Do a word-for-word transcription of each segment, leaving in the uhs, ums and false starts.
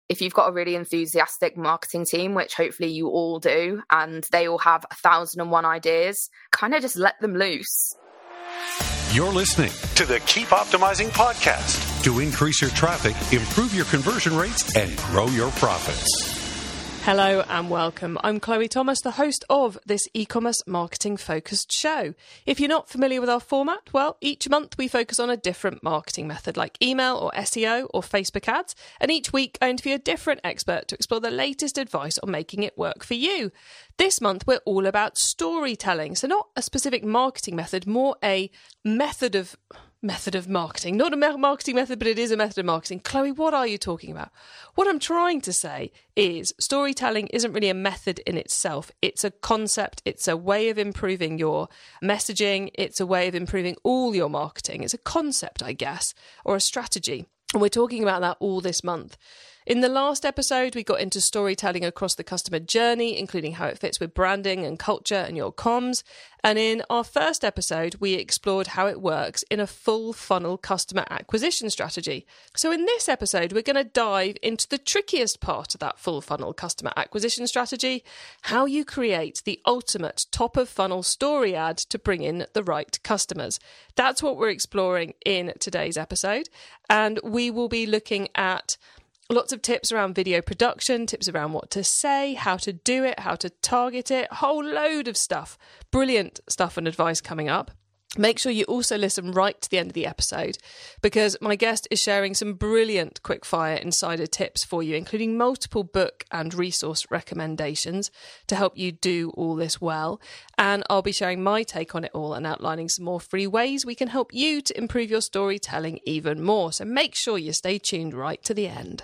if you've got a really enthusiastic marketing team, which hopefully you all do, and they all have a thousand and one ideas, kind of just let them loose. You're listening to the Keep Optimizing podcast to increase your traffic, improve your conversion rates, and grow your profits. Hello and welcome. I'm Chloe Thomas, the host of this e-commerce marketing focused show. If you're not familiar with our format, well, each month we focus on a different marketing method like email or S E O or Facebook ads. And each week I interview a different expert to explore the latest advice on making it work for you. This month we're all about storytelling. So not a specific marketing method, more a method of... Method of marketing. Not a marketing method, but it is a method of marketing. Chloe, what are you talking about? What I'm trying to say is storytelling isn't really a method in itself. It's a concept. It's a way of improving your messaging. It's a way of improving all your marketing. It's a concept, I guess, or a strategy. And we're talking about that all this month. In the last episode, we got into storytelling across the customer journey, including how it fits with branding and culture and your comms. And in our first episode, we explored how it works in a full funnel customer acquisition strategy. So in this episode, we're going to dive into the trickiest part of that full funnel customer acquisition strategy, how you create the ultimate top of funnel story ad to bring in the right customers. That's what we're exploring in today's episode. And we will be looking at lots of tips around video production, tips around what to say, how to do it, how to target it, a whole load of stuff. Brilliant stuff and advice coming up. Make sure you also listen right to the end of the episode because my guest is sharing some brilliant quickfire insider tips for you, including multiple book and resource recommendations to help you do all this well. And I'll be sharing my take on it all and outlining some more free ways we can help you to improve your storytelling even more. So make sure you stay tuned right to the end.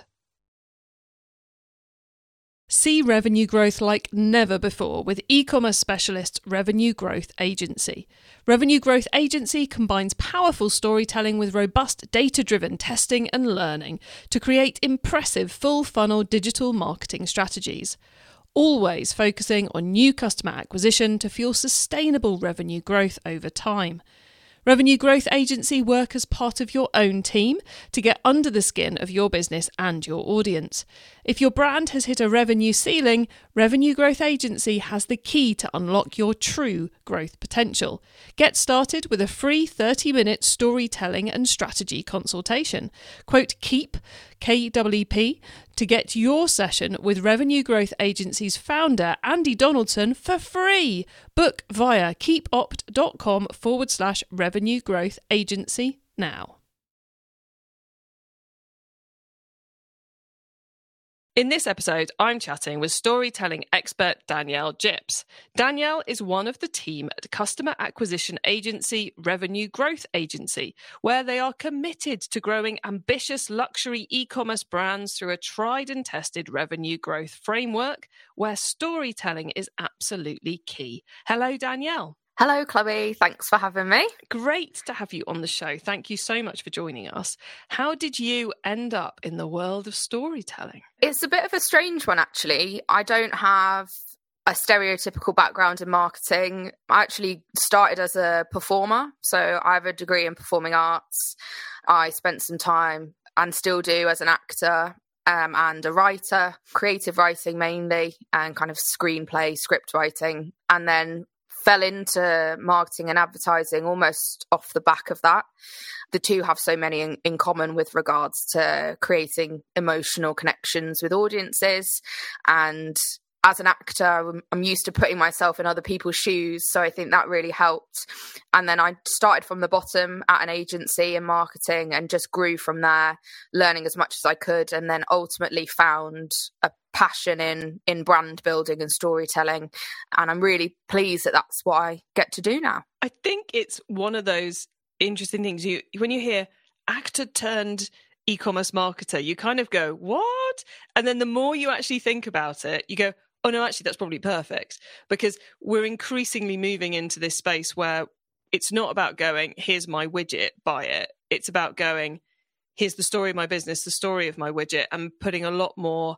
See revenue growth like never before with e-commerce specialist Revenue Growth Agency. Revenue Growth Agency combines powerful storytelling with robust data-driven testing and learning to create impressive full-funnel digital marketing strategies, always focusing on new customer acquisition to fuel sustainable revenue growth over time. Revenue Growth Agency work as part of your own team to get under the skin of your business and your audience. If your brand has hit a revenue ceiling, Revenue Growth Agency has the key to unlock your true growth potential. Get started with a free thirty-minute storytelling and strategy consultation. Quote KEEP, K E E P, to get your session with Revenue Growth Agency's founder, Andy Donaldson, for free. Book via keepopt.com forward slash Revenue Growth Agency now. In this episode, I'm chatting with storytelling expert Danielle Gyps. Danielle is one of the team at customer acquisition agency Revenue Growth Agency, where they are committed to growing ambitious luxury e-commerce brands through a tried and tested revenue growth framework where storytelling is absolutely key. Hello, Danielle. Hello, Chloe. Thanks for having me. Great to have you on the show. Thank you so much for joining us. How did you end up in the world of storytelling? It's a bit of a strange one, actually. I don't have a stereotypical background in marketing. I actually started as a performer. So I have a degree in performing arts. I spent some time and still do as an actor um, and a writer, creative writing mainly, and kind of screenplay, script writing, and then fell into marketing and advertising almost off the back of that. The two have so many in, in common with regards to creating emotional connections with audiences. And as an actor, I'm used to putting myself in other people's shoes. So I think that really helped. And then I started from the bottom at an agency in marketing and just grew from there, learning as much as I could, and then ultimately found a passion in in brand building and storytelling. And I'm really pleased that that's what I get to do now. I think it's one of those interesting things. You when you hear actor turned e-commerce marketer, you kind of go, what? And then the more you actually think about it, you go, oh no, actually that's probably perfect, because we're increasingly moving into this space where it's not about going, here's my widget, buy it. It's about going, here's the story of my business, the story of my widget, and putting a lot more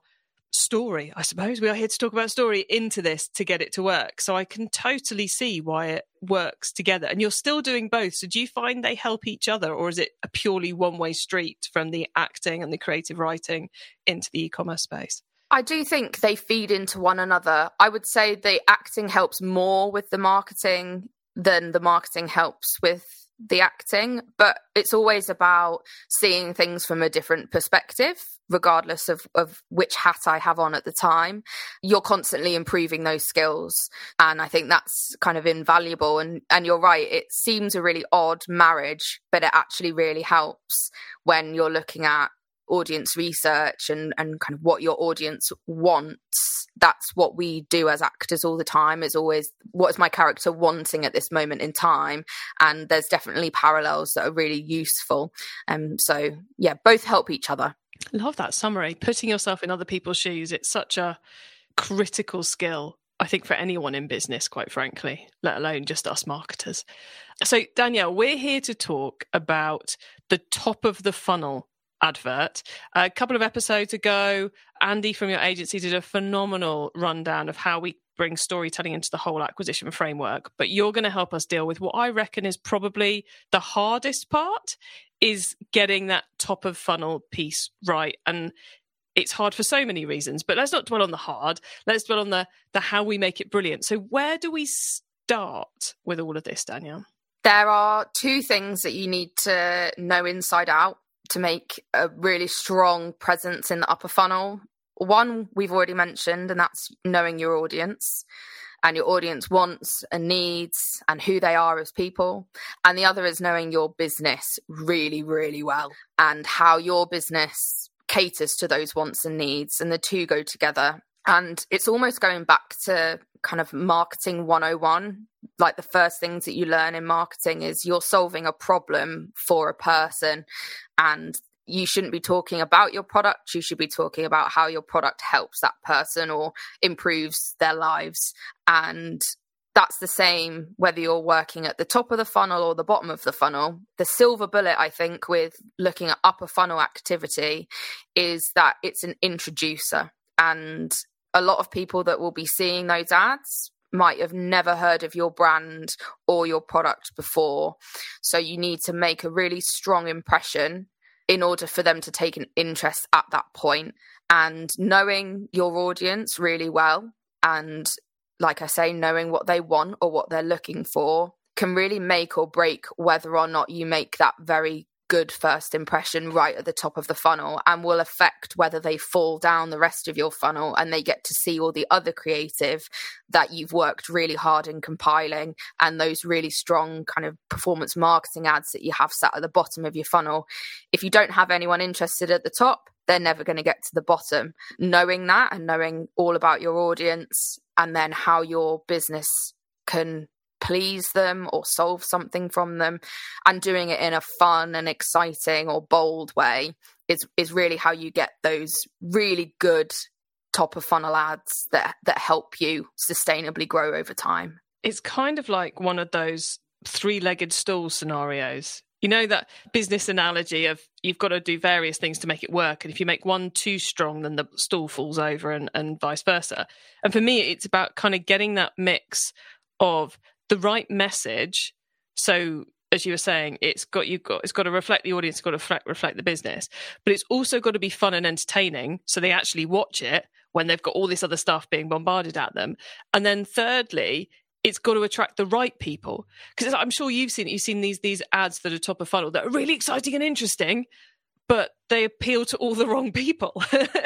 story, I suppose. We are here to talk about story into this to get it to work. So I can totally see why it works together. And you're still doing both. So do you find they help each other, or is it a purely one-way street from the acting and the creative writing into the e-commerce space? I do think they feed into one another. I would say the acting helps more with the marketing than the marketing helps with the acting, but it's always about seeing things from a different perspective, regardless of, of which hat I have on at the time. You're constantly improving those skills. And I think that's kind of invaluable. And, and you're right, it seems a really odd marriage, but it actually really helps when you're looking at audience research and, and kind of what your audience wants. That's what we do as actors all the time, is always, what is my character wanting at this moment in time? And there's definitely parallels that are really useful. Um, so yeah, both help each other. Love that summary. Putting yourself in other people's shoes, it's such a critical skill, I think, for anyone in business, quite frankly, let alone just us marketers. So Danielle, we're here to talk about the top of the funnel advert. A couple of episodes ago, Andy from your agency did a phenomenal rundown of how we bring storytelling into the whole acquisition framework. But you're going to help us deal with what I reckon is probably the hardest part, is getting that top of funnel piece right. And it's hard for so many reasons, but let's not dwell on the hard. Let's dwell on the, the how we make it brilliant. So where do we start with all of this, Danielle? There are two things that you need to know inside out to make a really strong presence in the upper funnel. One we've already mentioned, and that's knowing your audience and your audience wants and needs and who they are as people. And the other is knowing your business really, really well and how your business caters to those wants and needs. And the two go together. And it's almost going back to kind of marketing one oh one. Like the first things that you learn in marketing is you're solving a problem for a person, and you shouldn't be talking about your product. You should be talking about how your product helps that person or improves their lives. And that's the same whether you're working at the top of the funnel or the bottom of the funnel. The silver bullet, I think, with looking at upper funnel activity is that it's an introducer. And a lot of people that will be seeing those ads might have never heard of your brand or your product before. So you need to make a really strong impression in order for them to take an interest at that point. And knowing your audience really well, and like I say, knowing what they want or what they're looking for, can really make or break whether or not you make that very good first impression right at the top of the funnel, and will affect whether they fall down the rest of your funnel and they get to see all the other creative that you've worked really hard in compiling, and those really strong kind of performance marketing ads that you have sat at the bottom of your funnel. If you don't have anyone interested at the top, they're never going to get to the bottom. Knowing that and knowing all about your audience and then how your business can please them or solve something from them, and doing it in a fun and exciting or bold way is is really how you get those really good top of funnel ads that that help you sustainably grow over time. It's kind of like one of those three-legged stool scenarios. You know, that business analogy of you've got to do various things to make it work. And if you make one too strong, then the stool falls over, and, and vice versa. And for me, it's about kind of getting that mix of the right message. So as you were saying, it's got you've got it's got to reflect the audience, it's got to reflect, reflect the business, but it's also got to be fun and entertaining, so they actually watch it when they've got all this other stuff being bombarded at them. And then thirdly, it's got to attract the right people, because I'm sure you've seen you've seen these these ads that are top of funnel that are really exciting and interesting, but they appeal to all the wrong people.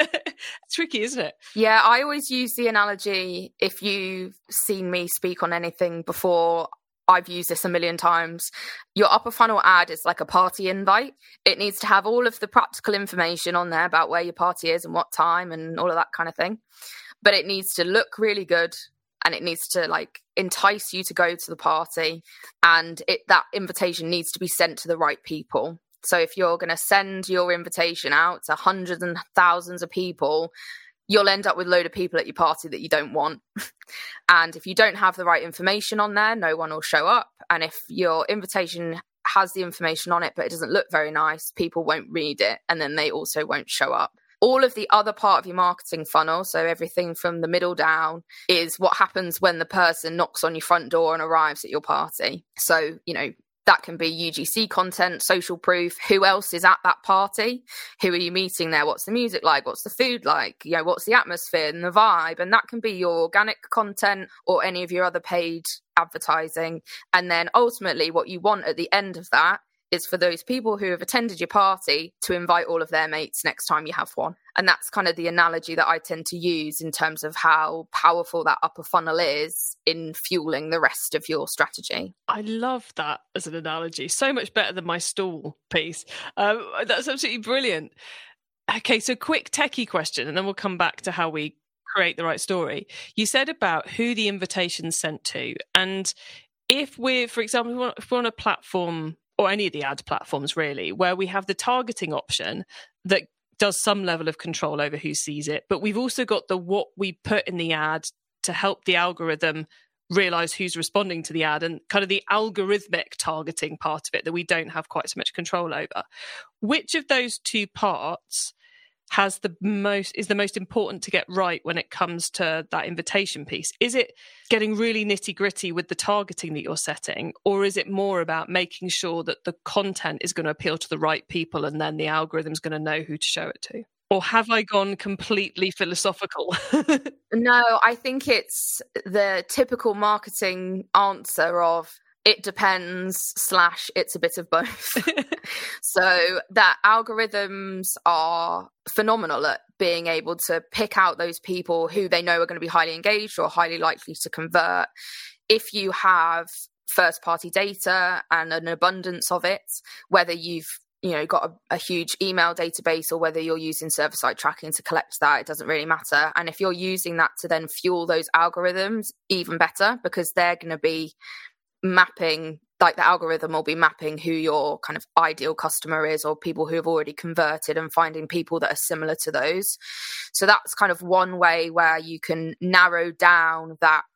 It's tricky, isn't it? Yeah, I always use the analogy, if you've seen me speak on anything before, I've used this a million times. Your upper funnel ad is like a party invite. It needs to have all of the practical information on there about where your party is and what time and all of that kind of thing. But it needs to look really good, and it needs to like entice you to go to the party, and it that invitation needs to be sent to the right people. So if you're going to send your invitation out to hundreds and thousands of people, you'll end up with a load of people at your party that you don't want. And if you don't have the right information on there, no one will show up. And if your invitation has the information on it, but it doesn't look very nice, people won't read it, and then they also won't show up. All of the other part of your marketing funnel, so everything from the middle down, is what happens when the person knocks on your front door and arrives at your party. So, you know, that can be U G C content, social proof. Who else is at that party? Who are you meeting there? What's the music like? What's the food like? You know, what's the atmosphere and the vibe? And that can be your organic content or any of your other paid advertising. And then ultimately what you want at the end of that is for those people who have attended your party to invite all of their mates next time you have one. And that's kind of the analogy that I tend to use in terms of how powerful that upper funnel is in fueling the rest of your strategy. I love that as an analogy. So much better than my stall piece. Um, that's absolutely brilliant. Okay, so quick techie question, and then we'll come back to how we create the right story. You said about who the invitation's sent to. And if we're, for example, if we're on a platform, or any of the ad platforms really, where we have the targeting option that does some level of control over who sees it, but we've also got the what we put in the ad to help the algorithm realize who's responding to the ad, and kind of the algorithmic targeting part of it that we don't have quite so much control over. Which of those two parts has the most is the most important to get right when it comes to that invitation piece? Is it getting really nitty gritty with the targeting that you're setting, or is it more about making sure that the content is going to appeal to the right people and then the algorithm's going to know who to show it to? Or have I gone completely philosophical? No, I think it's the typical marketing answer of it depends slash it's a bit of both. So that algorithms are phenomenal at being able to pick out those people who they know are going to be highly engaged or highly likely to convert. If you have first party data and an abundance of it, whether you've you know got a, a huge email database or whether you're using server-side tracking to collect that, it doesn't really matter. And if you're using that to then fuel those algorithms, even better, because they're going to be mapping, like the algorithm will be mapping who your kind of ideal customer is, or people who have already converted, and finding people that are similar to those. So that's kind of one way where you can narrow down that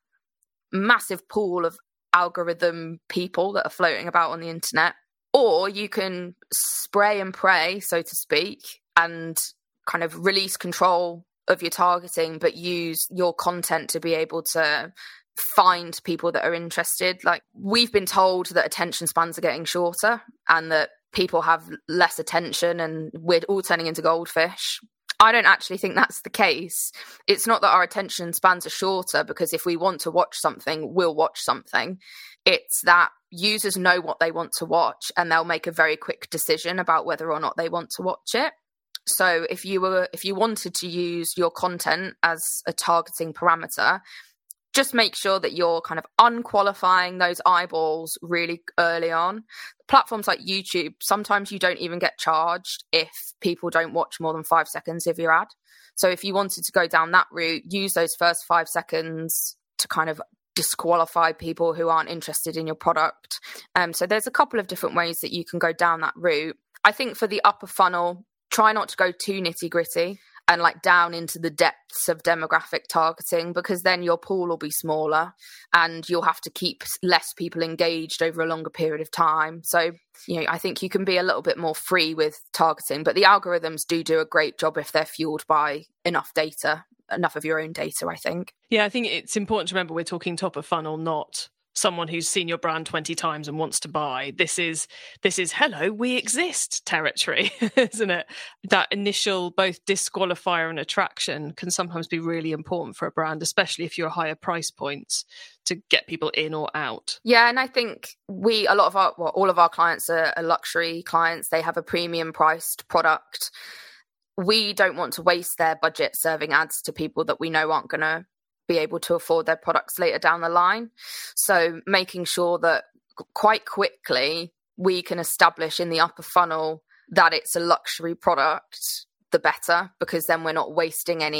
massive pool of algorithm people that are floating about on the internet. Or you can spray and pray, so to speak, and kind of release control of your targeting, but use your content to be able to find people that are interested. Like, we've been told that attention spans are getting shorter and that people have less attention and we're all turning into goldfish. I don't actually think that's the case. It's not that our attention spans are shorter because if we want to watch something, we'll watch something. It's that users know what they want to watch and they'll make a very quick decision about whether or not they want to watch it. So if you were, if you wanted to use your content as a targeting parameter, just make sure that you're kind of unqualifying those eyeballs really early on. Platforms like YouTube, sometimes you don't even get charged if people don't watch more than five seconds of your ad. So if you wanted to go down that route, use those first five seconds to kind of disqualify people who aren't interested in your product. Um, so there's a couple of different ways that you can go down that route. I think for the upper funnel, try not to go too nitty gritty and like down into the depths of demographic targeting, because then your pool will be smaller and you'll have to keep less people engaged over a longer period of time. So, you know, I think you can be a little bit more free with targeting, but the algorithms do do a great job if they're fueled by enough data, enough of your own data, I think. Yeah, I think it's important to remember we're talking top of funnel, not someone who's seen your brand twenty times and wants to buy. This is, this is hello, we exist territory, isn't it? That initial both disqualifier and attraction can sometimes be really important for a brand, especially if you're higher price points, to get people in or out. Yeah, and I think we, a lot of our, well, all of our clients are, are luxury clients. They have a premium priced product. We don't want to waste their budget serving ads to people that we know aren't going to be able to afford their products later down the line. So making sure that quite quickly we can establish in the upper funnel that it's a luxury product, the better, because then we're not wasting any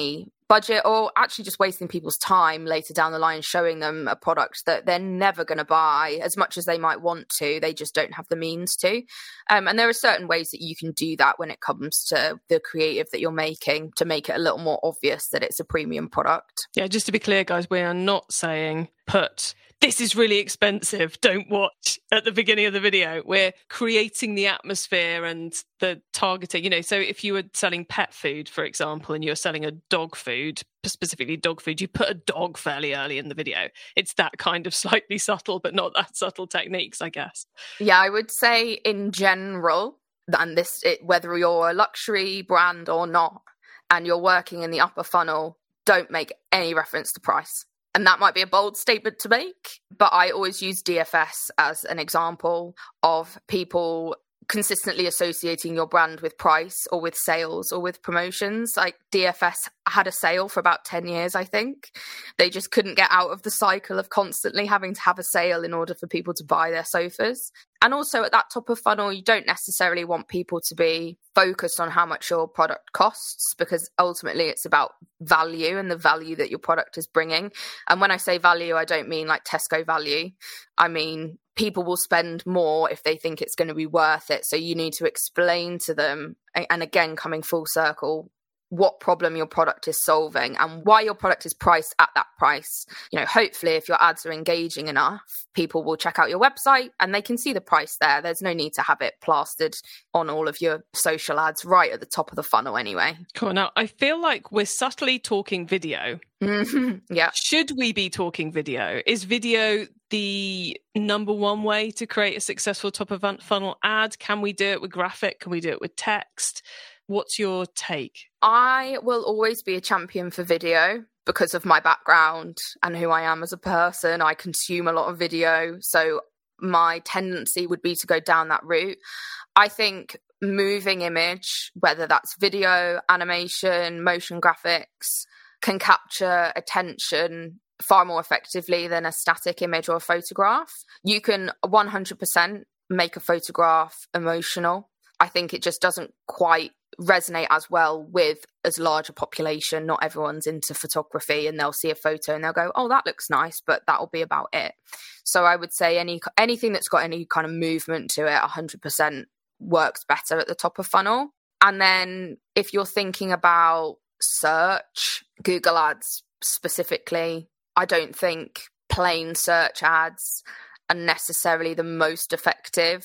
budget, or actually just wasting people's time later down the line, showing them a product that they're never going to buy as much as they might want to. They just don't have the means to. Um, and there are certain ways that you can do that when it comes to the creative that you're making to make it a little more obvious that it's a premium product. Yeah, just to be clear, guys, we are not saying put this is really expensive, don't watch at the beginning of the video. We're creating the atmosphere and the targeting. You know, so if you were selling pet food, for example, and you're selling a dog food, specifically dog food, you put a dog fairly early in the video. It's that kind of slightly subtle, but not that subtle techniques, I guess. Yeah, I would say in general, and this, it, whether you're a luxury brand or not, and you're working in the upper funnel, don't make any reference to price. And that might be a bold statement to make, but I always use D F S as an example of people consistently associating your brand with price or with sales or with promotions. Like D F S had a sale for about ten years, I think. They just couldn't get out of the cycle of constantly having to have a sale in order for people to buy their sofas. And also at that top of funnel, you don't necessarily want people to be focused on how much your product costs, because ultimately it's about value and the value that your product is bringing. And when I say value, I don't mean like Tesco value. I mean, people will spend more if they think it's going to be worth it. So you need to explain to them, and again, coming full circle, what problem your product is solving and why your product is priced at that price. You know, hopefully if your ads are engaging enough, people will check out your website and they can see the price there. There's no need to have it plastered on all of your social ads right at the top of the funnel anyway. Cool. Now, I feel like we're subtly talking video. Mm-hmm. Yeah. Should we be talking video? Is video the number one way to create a successful top of funnel ad? Can we do it with graphic? Can we do it with text? What's your take? I will always be a champion for video because of my background and who I am as a person. I consume a lot of video, so my tendency would be to go down that route. I think moving image, whether that's video, animation, motion graphics, can capture attention far more effectively than a static image or a photograph. You can one hundred percent make a photograph emotional. I think it just doesn't quite resonate as well with as large a population. Not everyone's into photography, and they'll see a photo and they'll go, oh, that looks nice, but that'll be about it. So I would say any anything that's got any kind of movement to it, one hundred percent works better at the top of funnel. And then if you're thinking about search, Google ads specifically, I don't think plain search ads are necessarily the most effective.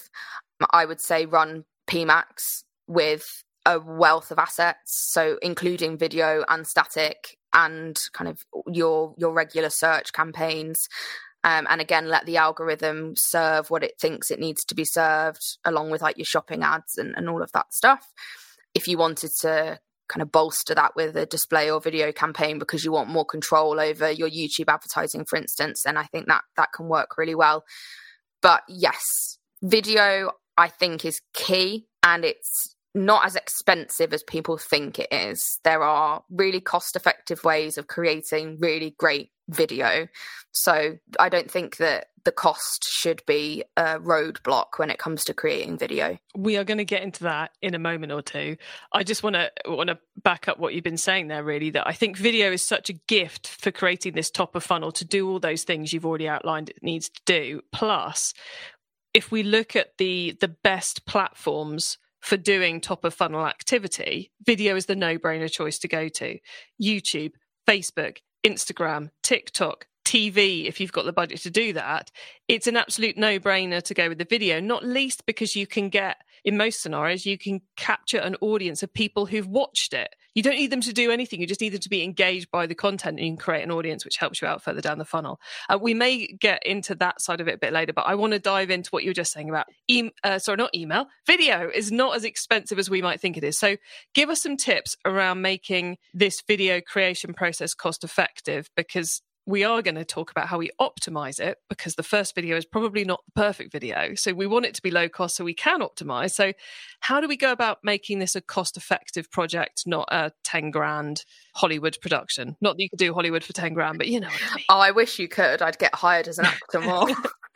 I would say run P MAX with a wealth of assets, so including video and static and kind of your your regular search campaigns. Um, and again, let the algorithm serve what it thinks it needs to be served, along with like your shopping ads and, and all of that stuff. If you wanted to kind of bolster that with a display or video campaign because you want more control over your YouTube advertising, for instance, then I think that that can work really well. But yes, video I think is key, and it's not as expensive as people think it is. There are really cost-effective ways of creating really great video. So I don't think that the cost should be a roadblock when it comes to creating video. We are going to get into that in a moment or two. I just want to want to back up what you've been saying there, really, that I think video is such a gift for creating this top of funnel to do all those things you've already outlined it needs to do. Plus, if we look at the the best platforms for doing top of funnel activity, video is the no-brainer choice to go to. YouTube, Facebook, Instagram, TikTok, T V, if you've got the budget to do that, it's an absolute no-brainer to go with the video, not least because you can get, in most scenarios, you can capture an audience of people who've watched it. You don't need them to do anything. You just need them to be engaged by the content, and you can create an audience which helps you out further down the funnel. Uh, we may get into that side of it a bit later, but I want to dive into what you were just saying about, e- uh, sorry, not email. Video is not as expensive as we might think it is. So give us some tips around making this video creation process cost effective, because we are going to talk about how we optimize it, because the first video is probably not the perfect video. So we want it to be low cost so we can optimize. So how do we go about making this a cost effective project, not a ten grand Hollywood production? Not that you could do Hollywood for ten grand, but you know what I mean. Oh, I wish you could. I'd get hired as an actor more.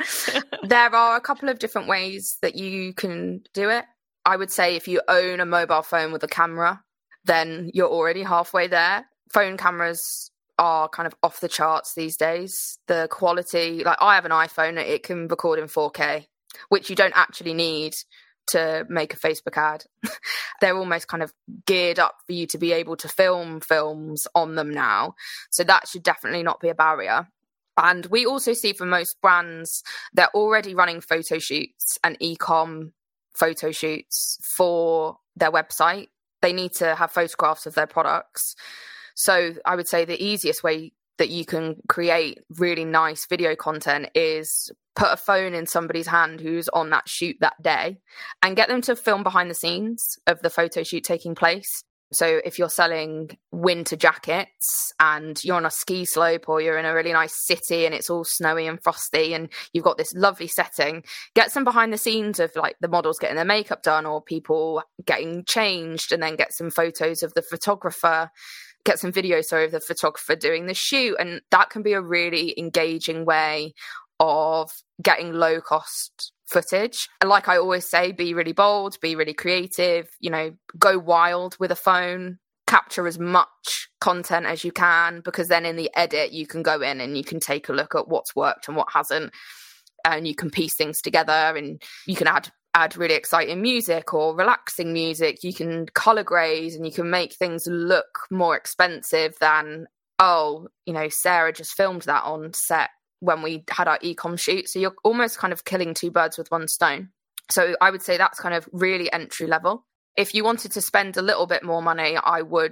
There are a couple of different ways that you can do it. I would say if you own a mobile phone with a camera, then you're already halfway there. phone cameras are kind of off the charts these days. The quality, like I have an iPhone, it can record in four K, which you don't actually need to make a Facebook ad. They're almost kind of geared up for you to be able to film films on them now. So that should definitely not be a barrier. And we also see for most brands, they're already running photo shoots and e-com photo shoots for their website. They need to have photographs of their products. So I would say the easiest way that you can create really nice video content is put a phone in somebody's hand who's on that shoot that day and get them to film behind the scenes of the photo shoot taking place. So if you're selling winter jackets and you're on a ski slope or you're in a really nice city and it's all snowy and frosty and you've got this lovely setting, get some behind the scenes of like the models getting their makeup done or people getting changed, and then get some photos of the photographer, get some video, sorry, of the photographer doing the shoot. And that can be a really engaging way of getting low cost footage. And like I always say, be really bold, be really creative, you know, go wild with a phone, capture as much content as you can, because then in the edit you can go in and you can take a look at what's worked and what hasn't, and you can piece things together, and you can add add really exciting music or relaxing music. You can color grade and you can make things look more expensive than, oh, you know, Sarah just filmed that on set when we had our e-com shoot. So you're almost kind of killing two birds with one stone. So I would say that's kind of really entry level. If you wanted to spend a little bit more money, I would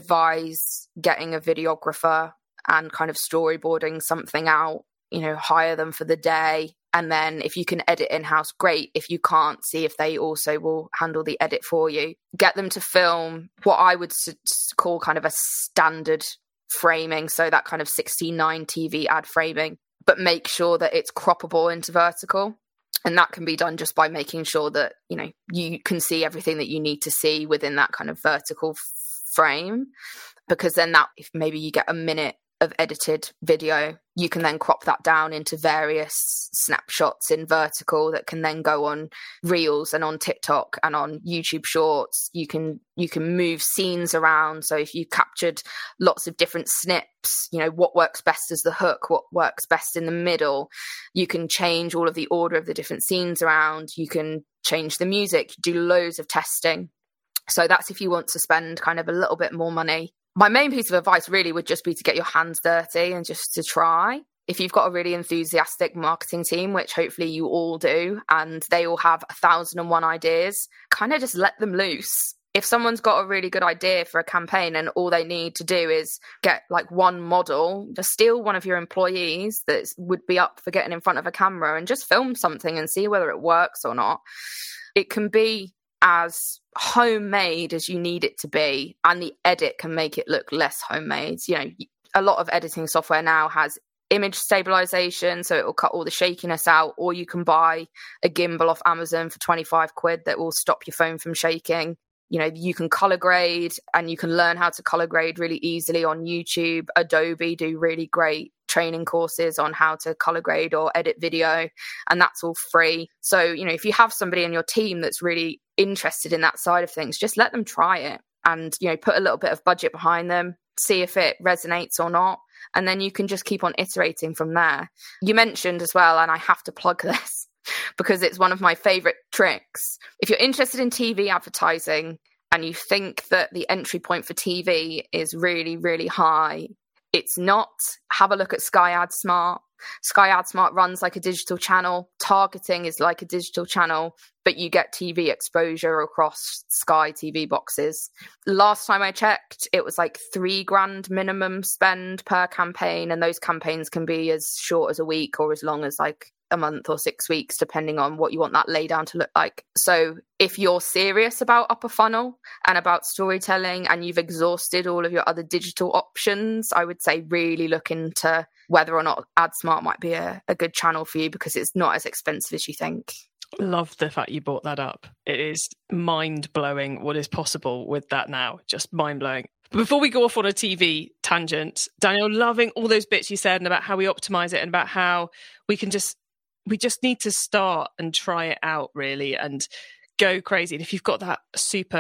advise getting a videographer and kind of storyboarding something out, you know, hire them for the day. And then if you can edit in-house, great. If you can't, see if they also will handle the edit for you. Get them to film what I would call kind of a standard framing. So that kind of sixteen nine T V ad framing, but make sure that it's croppable into vertical. And that can be done just by making sure that, you know, you can see everything that you need to see within that kind of vertical f- frame. Because then that, if maybe you get a minute of edited video, you can then crop that down into various snapshots in vertical that can then go on Reels and on TikTok and on YouTube Shorts. You can you can move scenes around. So if you captured lots of different snips, you know, what works best as the hook, what works best in the middle, you can change all of the order of the different scenes around. You can change the music, do loads of testing. So that's if you want to spend kind of a little bit more money. My main piece of advice really would just be to get your hands dirty and just to try. If you've got a really enthusiastic marketing team, which hopefully you all do, and they all have a thousand and one ideas, kind of just let them loose. If someone's got a really good idea for a campaign and all they need to do is get like one model, just steal one of your employees that would be up for getting in front of a camera and just film something and see whether it works or not. It can be as homemade as you need it to be, and the edit can make it look less homemade. You know, a lot of editing software now has image stabilization, so it will cut all the shakiness out, or you can buy a gimbal off Amazon for twenty-five quid that will stop your phone from shaking. You know, you can color grade, and you can learn how to color grade really easily on YouTube. Adobe do really great training courses on how to color grade or edit video, and that's all free. So, you know, if you have somebody in your team that's really interested in that side of things, just let them try it and, you know, put a little bit of budget behind them, see if it resonates or not. And then you can just keep on iterating from there. You mentioned as well, and I have to plug this because it's one of my favorite tricks. If you're interested in T V advertising and you think that the entry point for T V is really, really high, it's not. Have a look at Sky AdSmart. Sky AdSmart runs like a digital channel. Targeting is like a digital channel, but you get T V exposure across Sky T V boxes. Last time I checked, it was like three grand minimum spend per campaign, and those campaigns can be as short as a week or as long as like a month or six weeks, depending on what you want that laydown to look like. So if you're serious about upper funnel and about storytelling and you've exhausted all of your other digital options, I would say really look into whether or not AdSmart might be a, a good channel for you, because it's not as expensive as you think. Love the fact you brought that up. It is mind-blowing what is possible with that now. Just mind-blowing. Before we go off on a T V tangent, Daniel, loving all those bits you said and about how we optimize it and about how we can just we just need to start and try it out, really, and go crazy. And if you've got that super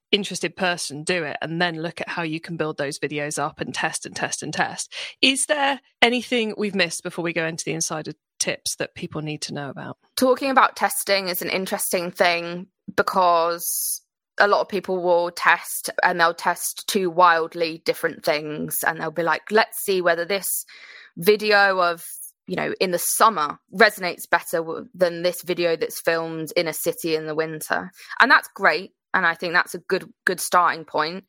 interested person do it, and then look at how you can build those videos up and test and test and test. Is there anything we've missed before we go into the insider tips that people need to know about? Talking about testing is an interesting thing because a lot of people will test and they'll test two wildly different things, and they'll be like, let's see whether this video of, you know, in the summer resonates better than this video that's filmed in a city in the winter. And that's great. And I think that's a good, good starting point.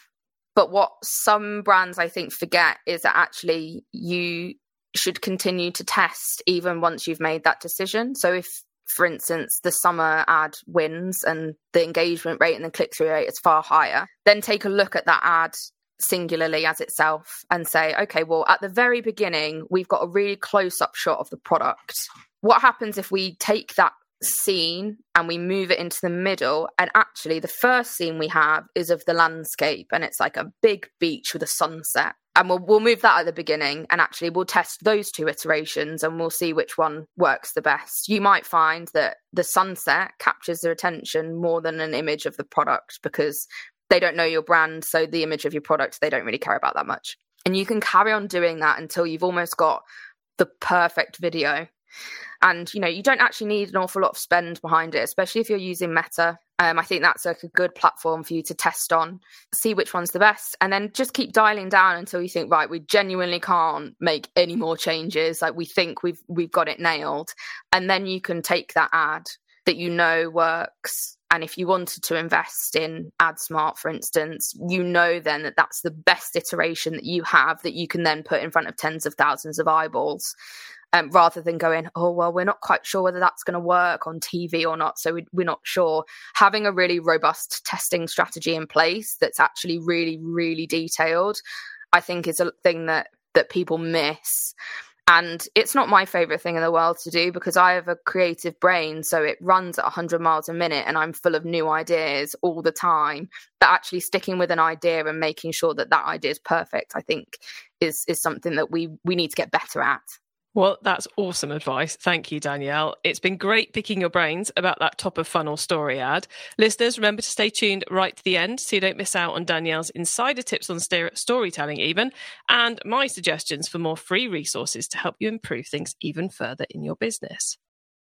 But what some brands, I think, forget is that actually you should continue to test even once you've made that decision. So if, for instance, the summer ad wins and the engagement rate and the click-through rate is far higher, then take a look at that ad singularly as itself and say, okay, well, at the very beginning, we've got a really close-up shot of the product. What happens if we take that scene and we move it into the middle, and actually the first scene we have is of the landscape, and it's like a big beach with a sunset, and we'll, we'll move that at the beginning, and actually we'll test those two iterations and we'll see which one works the best. You might find that the sunset captures their attention more than an image of the product because they don't know your brand, so the image of your product they don't really care about that much. And you can carry on doing that until you've almost got the perfect video. And, you know, you don't actually need an awful lot of spend behind it, especially if you're using Meta. Um, I think that's like a good platform for you to test on, see which one's the best, and then just keep dialing down until you think, right, we genuinely can't make any more changes. Like we think we've we've got it nailed. And then you can take that ad that you know works. And if you wanted to invest in AdSmart, for instance, you know then that that's the best iteration that you have that you can then put in front of tens of thousands of eyeballs. Um, rather than going, oh, well, we're not quite sure whether that's going to work on T V or not, so we, we're not sure. Having a really robust testing strategy in place that's actually really, really detailed, I think is a thing that that people miss. And it's not my favourite thing in the world to do because I have a creative brain, so it runs at one hundred miles a minute and I'm full of new ideas all the time. But actually sticking with an idea and making sure that that idea is perfect, I think, is is something that we we need to get better at. Well, that's awesome advice. Thank you, Danielle. It's been great picking your brains about that top of funnel story ad. Listeners, remember to stay tuned right to the end so you don't miss out on Danielle's insider tips on st- storytelling even, and my suggestions for more free resources to help you improve things even further in your business.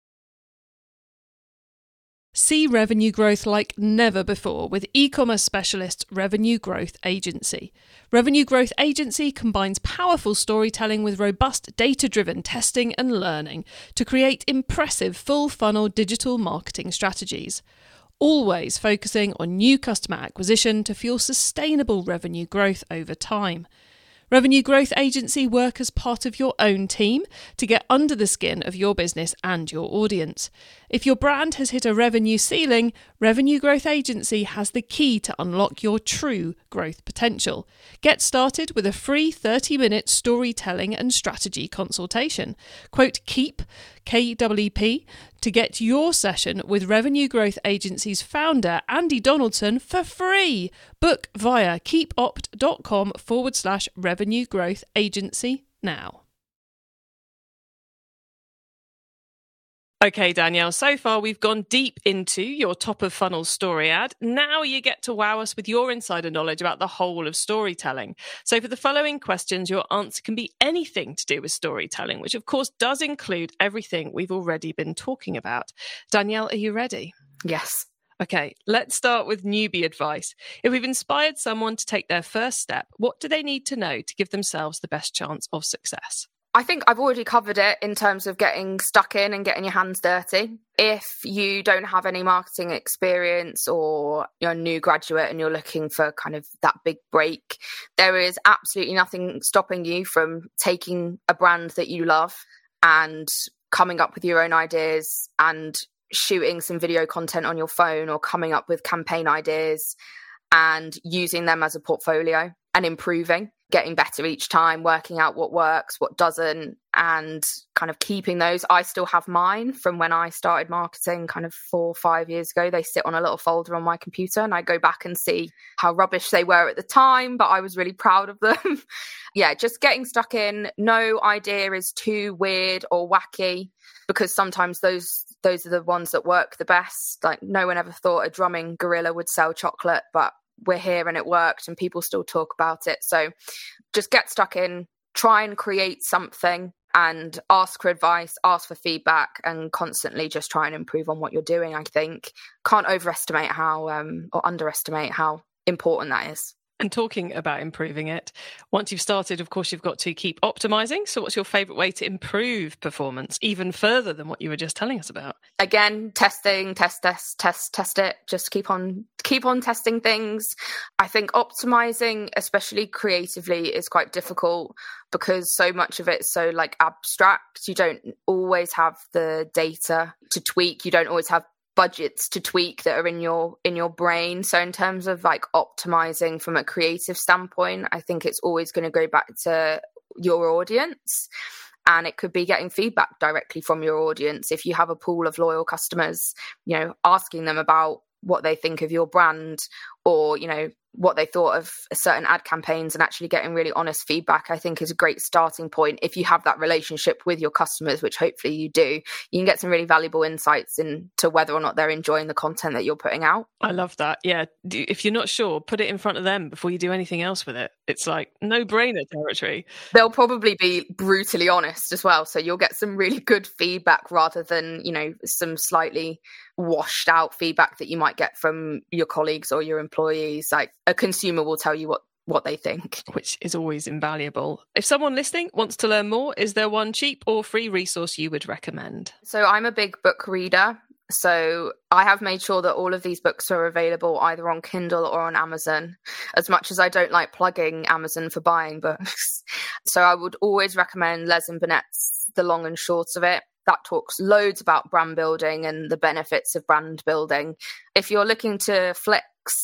See revenue growth like never before with e-commerce specialist Revenue Growth Agency. Revenue Growth Agency combines powerful storytelling with robust data-driven testing and learning to create impressive full-funnel digital marketing strategies, always focusing on new customer acquisition to fuel sustainable revenue growth over time. Revenue Growth Agency work as part of your own team to get under the skin of your business and your audience. If your brand has hit a revenue ceiling, Revenue Growth Agency has the key to unlock your true growth potential. Get started with a free thirty-minute storytelling and strategy consultation. Quote KEEP, K E E P, to get your session with Revenue Growth Agency's founder, Andy Donaldson, for free. Book via keepopt.com forward slash Revenue Growth Agency now. Okay, Danielle, so far we've gone deep into your top of funnel story ad. Now you get to wow us with your insider knowledge about the whole of storytelling. So for the following questions, your answer can be anything to do with storytelling, which of course does include everything we've already been talking about. Danielle, are you ready? Yes. Okay, let's start with newbie advice. If we've inspired someone to take their first step, what do they need to know to give themselves the best chance of success? I think I've already covered it in terms of getting stuck in and getting your hands dirty. If you don't have any marketing experience or you're a new graduate and you're looking for kind of that big break, there is absolutely nothing stopping you from taking a brand that you love and coming up with your own ideas and shooting some video content on your phone or coming up with campaign ideas and using them as a portfolio and improving, getting better each time, working out what works, what doesn't, and kind of keeping those. I still have mine from when I started marketing kind of four or five years ago. They sit on a little folder on my computer and I go back and see how rubbish they were at the time, but I was really proud of them. Yeah, just getting stuck in. No idea is too weird or wacky because sometimes those those are the ones that work the best. Like, no one ever thought a drumming gorilla would sell chocolate, but we're here and it worked and people still talk about it. So just get stuck in, try and create something and ask for advice, ask for feedback, and constantly just try and improve on what you're doing. I think can't overestimate how um, or underestimate how important that is. And talking about improving it, once you've started, of course, you've got to keep optimizing. So what's your favourite way to improve performance even further than what you were just telling us about? Again, testing, test, test, test, test it. Just keep on, keep on testing things. I think optimizing, especially creatively, is quite difficult because so much of it's so like abstract. You don't always have the data to tweak. You don't always have budgets to tweak that are in your in your brain. So in terms of like optimizing from a creative standpoint, I think it's always going to go back to your audience, and it could be getting feedback directly from your audience. If you have a pool of loyal customers, you know, asking them about what they think of your brand, or, you know, what they thought of certain ad campaigns, and actually getting really honest feedback, I think is a great starting point. If you have that relationship with your customers, which hopefully you do, you can get some really valuable insights into whether or not they're enjoying the content that you're putting out. I love that. Yeah. If you're not sure, put it in front of them before you do anything else with it. It's like no-brainer territory. They'll probably be brutally honest as well. So you'll get some really good feedback rather than, you know, some slightly washed out feedback that you might get from your colleagues or your employees. Like, a consumer will tell you what what they think, which is always invaluable. If someone listening wants to learn more, is there one cheap or free resource you would recommend? So I'm a big book reader, so I have made sure that all of these books are available either on Kindle or on Amazon, as much as I don't like plugging Amazon for buying books. So I would always recommend Les and Burnett's The Long and Short of It. That talks loads about brand building and the benefits of brand building. If you're looking to flex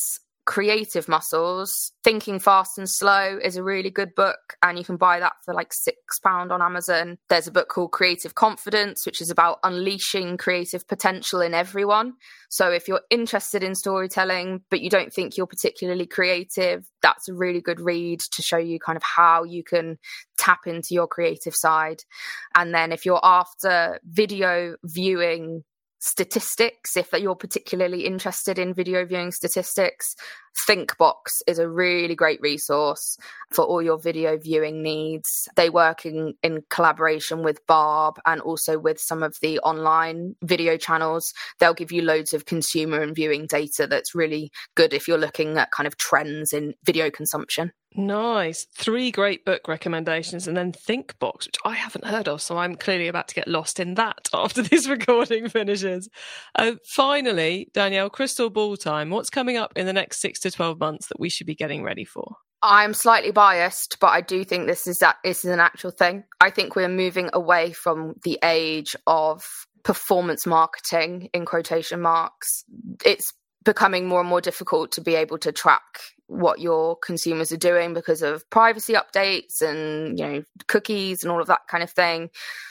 creative muscles, Thinking Fast and Slow is a really good book, and you can buy that for like six pounds on Amazon. There's a book called Creative Confidence, which is about unleashing creative potential in everyone. So if you're interested in storytelling, but you don't think you're particularly creative, that's a really good read to show you kind of how you can tap into your creative side. And then if you're after video viewing statistics, if you're particularly interested in video viewing statistics, ThinkBox is a really great resource for all your video viewing needs. They work in, in collaboration with Barb and also with some of the online video channels. They'll give you loads of consumer and viewing data that's really good if you're looking at kind of trends in video consumption. Nice. Three great book recommendations, and then ThinkBox, which I haven't heard of, so I'm clearly about to get lost in that after this recording finishes. Uh, finally, Danielle, crystal ball time. What's coming up in the next six to twelve months that we should be getting ready for? I'm slightly biased, but I do think this is that this is an actual thing. I think we're moving away from the age of performance marketing, in quotation marks. It's becoming more and more difficult to be able to track what your consumers are doing because of privacy updates and, you know, cookies and all of that kind of thing.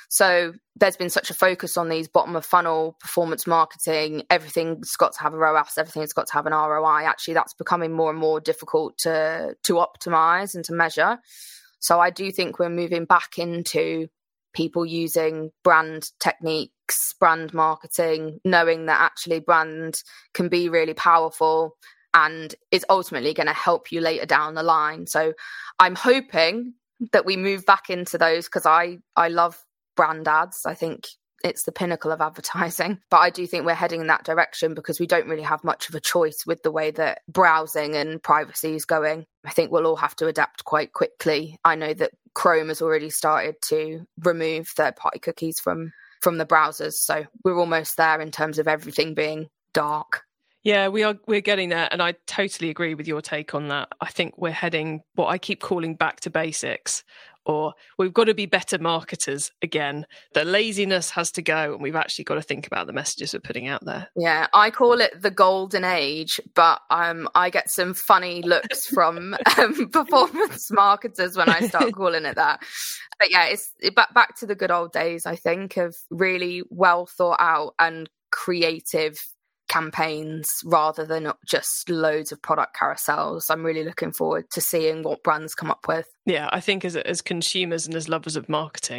So there's been such a focus on these bottom of funnel performance marketing. Everything's got to have a R O A S, everything's got to have an R O I. Actually, that's becoming more and more difficult to to optimize and to measure. So I do think we're moving back into people using brand techniques, brand marketing, knowing that actually brand can be really powerful and is ultimately going to help you later down the line. So I'm hoping that we move back into those, because I, I love brand ads. I think it's the pinnacle of advertising. But I do think we're heading in that direction because we don't really have much of a choice with the way that browsing and privacy is going. I think we'll all have to adapt quite quickly. I know that Chrome has already started to remove third-party cookies from, from the browsers. So we're almost there in terms of everything being dark. Yeah, we are. We're getting there. And I totally agree with your take on that. I think we're heading what I keep calling back to basics, or we've got to be better marketers again. The laziness has to go, and we've actually got to think about the messages we're putting out there. Yeah, I call it the golden age, but um, I get some funny looks from um, performance marketers when I start calling it that. But yeah, it's it, back, back to the good old days, I think, of really well thought out and creative campaigns rather than just loads of product carousels. I'm really looking forward to seeing what brands come up with. Yeah, I think as as consumers and as lovers of marketing,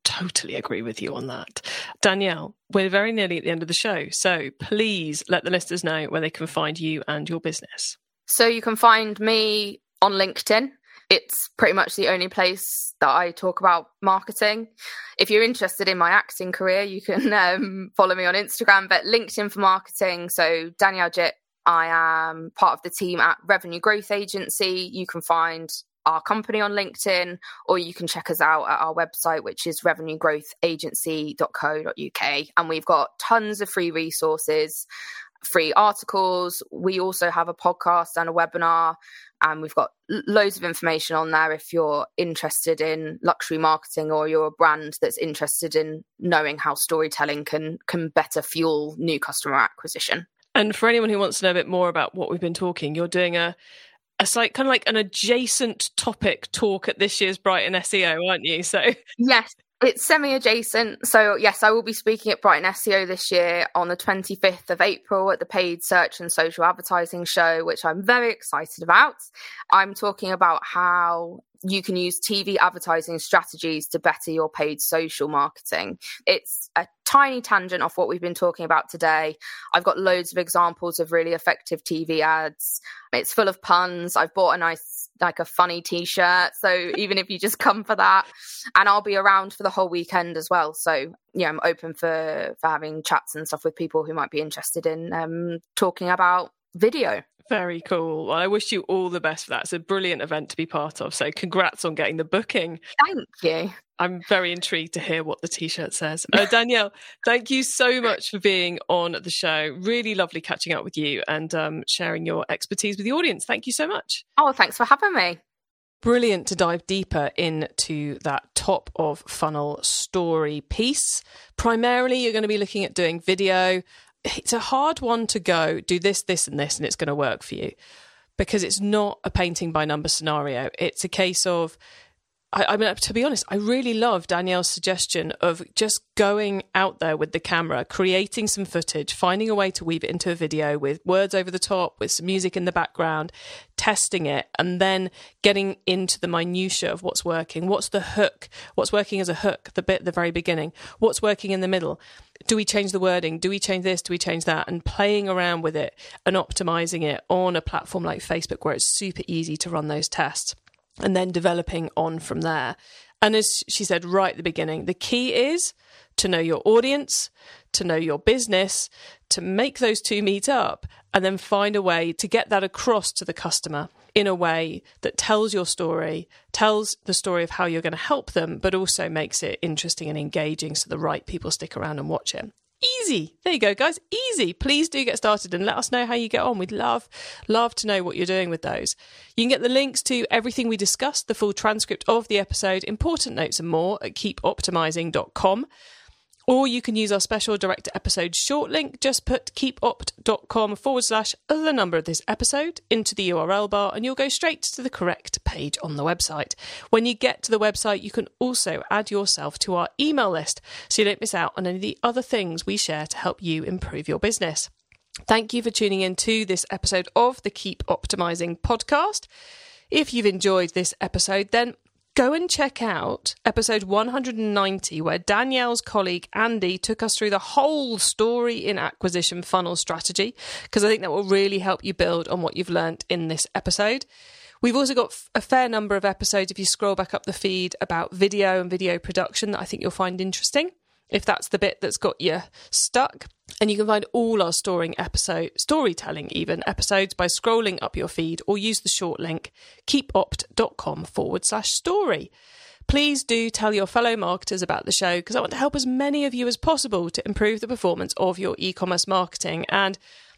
totally agree with you on that. Danielle, we're very nearly at the end of the show, so please let the listeners know where they can find you and your business. So you can find me on LinkedIn. It's pretty much the only place that I talk about marketing. If you're interested in my acting career, you can um, follow me on Instagram, but LinkedIn for marketing. So Danielle Jitt, I am part of the team at Revenue Growth Agency. You can find our company on LinkedIn, or you can check us out at our website, which is revenue growth agency dot co dot uk. And we've got tons of free resources, free articles. We also have a podcast and a webinar, and we've got loads of information on there if you're interested in luxury marketing, or you're a brand that's interested in knowing how storytelling can can better fuel new customer acquisition. And for anyone who wants to know a bit more about what we've been talking, you're doing a It's like kind of like an adjacent topic talk at this year's Brighton S E O, aren't you? So yes, it's semi-adjacent. So yes, I will be speaking at Brighton S E O this year on the twenty-fifth of April at the Paid Search and Social Advertising Show, which I'm very excited about. I'm talking about how you can use T V advertising strategies to better your paid social marketing. It's a tiny tangent off what we've been talking about today. I've got loads of examples of really effective T V ads. It's full of puns. I've bought a nice, like a funny t-shirt. So even if you just come for that, and I'll be around for the whole weekend as well. So yeah, I'm open for, for having chats and stuff with people who might be interested in um, talking about video. Very cool. Well, I wish you all the best for that. It's a brilliant event to be part of. So congrats on getting the booking. Thank you. I'm very intrigued to hear what the t-shirt says. Uh, Danielle, thank you so much for being on the show. Really lovely catching up with you and um, sharing your expertise with the audience. Thank you so much. Oh, thanks for having me. Brilliant to dive deeper into that top of funnel story piece. Primarily, you're going to be looking at doing video. It's a hard one to go, do this, this, and this, and it's going to work for you, because it's not a painting by number scenario. It's a case of, I, I mean, to be honest, I really love Danielle's suggestion of just going out there with the camera, creating some footage, finding a way to weave it into a video with words over the top, with some music in the background, testing it, and then getting into the minutiae of what's working. What's the hook? What's working as a hook, the bit at the very beginning? What's working in the middle? Do we change the wording? Do we change this? Do we change that? And playing around with it and optimizing it on a platform like Facebook, where it's super easy to run those tests, and then developing on from there. And as she said right at the beginning, the key is to know your audience, to know your business, to make those two meet up, and then find a way to get that across to the customer in a way that tells your story, tells the story of how you're going to help them, but also makes it interesting and engaging so the right people stick around and watch it. Easy. There you go, guys. Easy. Please do get started and let us know how you get on. We'd love, love to know what you're doing with those. You can get the links to everything we discussed, the full transcript of the episode, important notes and more at keep optimizing dot com. Or you can use our special direct to episode short link. Just put keepopt.com forward slash the number of this episode into the U R L bar, and you'll go straight to the correct page on the website. When you get to the website, you can also add yourself to our email list so you don't miss out on any of the other things we share to help you improve your business. Thank you for tuning in to this episode of the Keep Optimizing podcast. If you've enjoyed this episode, then go and check out episode one hundred ninety, where Danielle's colleague Andy took us through the whole story in acquisition funnel strategy, because I think that will really help you build on what you've learned in this episode. We've also got a fair number of episodes, if you scroll back up the feed, about video and video production that I think you'll find interesting, if that's the bit that's got you stuck. And you can find all our storing episode, storytelling even episodes by scrolling up your feed, or use the short link keepopt.com forward slash story. Please do tell your fellow marketers about the show, because I want to help as many of you as possible to improve the performance of your e-commerce marketing. And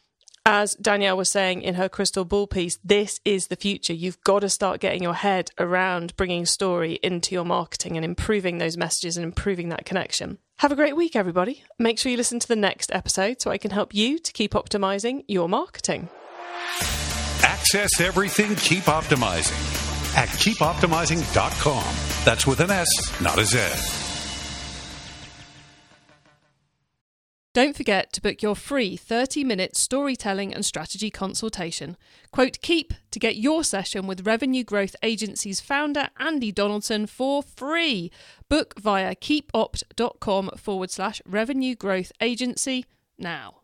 as Danielle was saying in her crystal ball piece, this is the future. You've got to start getting your head around bringing story into your marketing and improving those messages and improving that connection. Have a great week, everybody. Make sure you listen to the next episode so I can help you to keep optimizing your marketing. Access everything Keep Optimizing at keep optimizing dot com. That's with an S, not a Z. Don't forget to book your free thirty-minute storytelling and strategy consultation. Quote KEEP to get your session with Revenue Growth Agency's founder, Andy Donaldson, for free. Book via keepopt.com forward slash revenue growth agency now.